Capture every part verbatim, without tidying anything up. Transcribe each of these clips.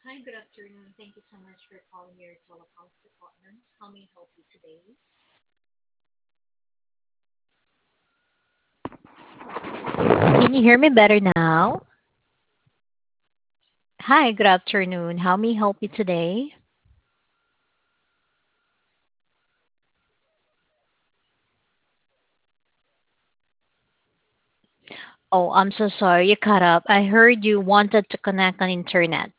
Hi, good afternoon. Thank you so much for calling your telecoms department. How may I help you today? Can you hear me better now? Hi, good afternoon. How may I help you today? Oh, I'm so sorry. You cut up. I heard you wanted to connect on internet.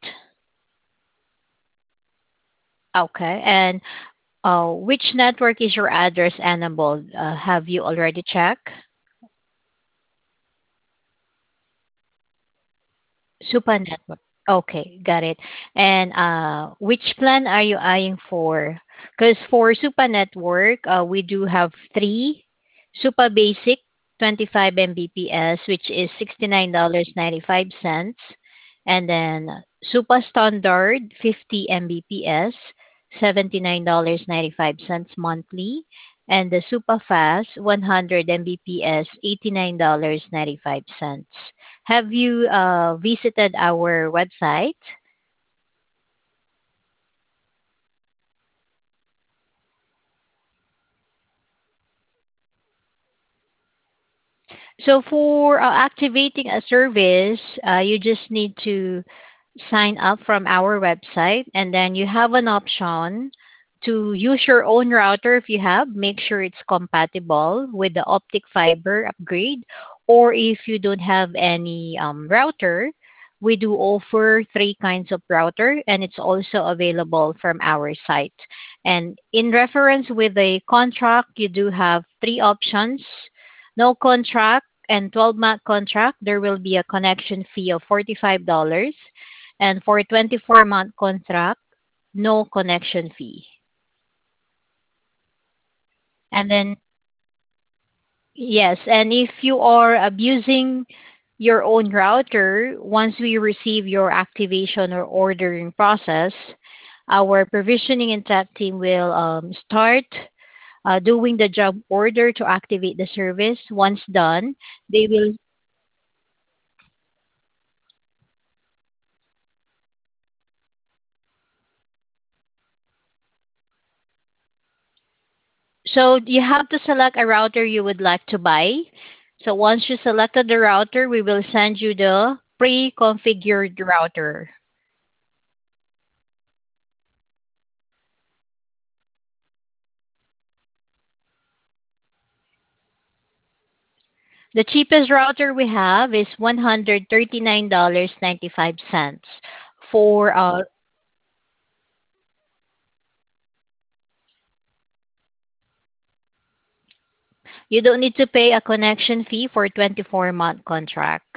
Okay. And uh, which network is your address enabled? Uh, have you already checked? Super network. Okay, got it. And uh, which plan are you eyeing for? Because for Super Network, uh, we do have three Super Basic twenty-five Mbps, which is sixty-nine dollars and ninety-five cents, and then Super Standard fifty Mbps, seventy-nine dollars and ninety-five cents monthly, and the Super Fast one hundred Mbps, eighty-nine dollars and ninety-five cents. Have you uh, visited our website? So for uh, activating a service, uh, you just need to sign up from our website, and then you have an option to use your own router if you have. Make sure it's compatible with the optic fiber upgrade, or if you don't have any um, router, we do offer three kinds of router, and it's also available from our site. And in reference with the contract, you do have three options: no contract and twelve month contract. There will be a connection fee of forty-five dollars, and for twenty-four month contract, no connection fee. And then, yes, and if you are abusing your own router, once we receive your activation or ordering process, our provisioning and tech team will um, start uh, doing the job order to activate the service. Once done, they will. So you have to select a router you would like to buy. So once you selected the router, we will send you the pre-configured router. The cheapest router we have is one hundred thirty-nine dollars and ninety-five cents. For uh, you don't need to pay a connection fee for twenty-four month contract.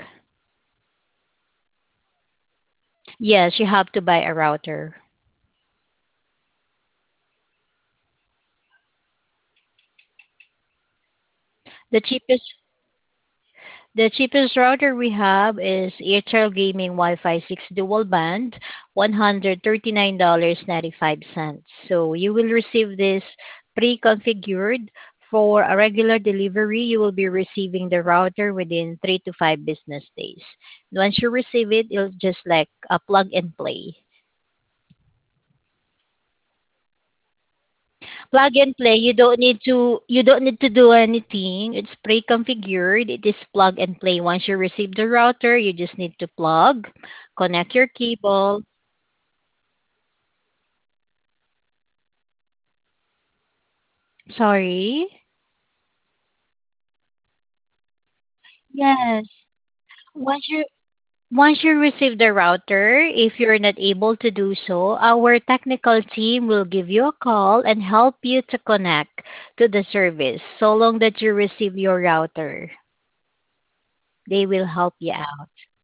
Yes, you have to buy a router. The cheapest The cheapest router we have is Airtel Gaming Wi-Fi six dual band, one hundred thirty-nine dollars and ninety-five cents. So you will receive this pre-configured. For a regular delivery, you will be receiving the router within three to five business days. Once you receive it, it'll just like a plug and play. Plug and play, you don't need to you don't need to do anything. It's pre-configured. It is plug and play. Once you receive the router, you just need to plug, connect your cable. Sorry. Yes. Once you once you receive the router, if you're not able to do so, our technical team will give you a call and help you to connect to the service. So long that you receive your router, they will help you out.